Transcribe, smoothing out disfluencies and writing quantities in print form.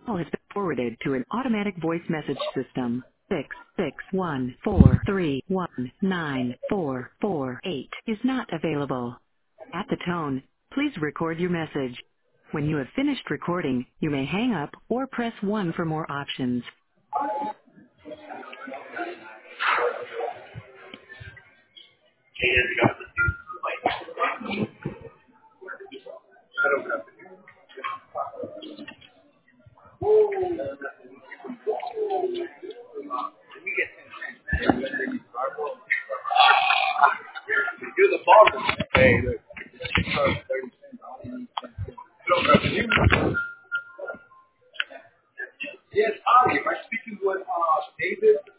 Call has been forwarded to an automatic voice message system. 66143194448 is not available. At the tone, please record your message. When you have finished recording, you may hang up or press 1 for more options. You're the boss. Hey, look. Yes, hi. Am I speaking with David?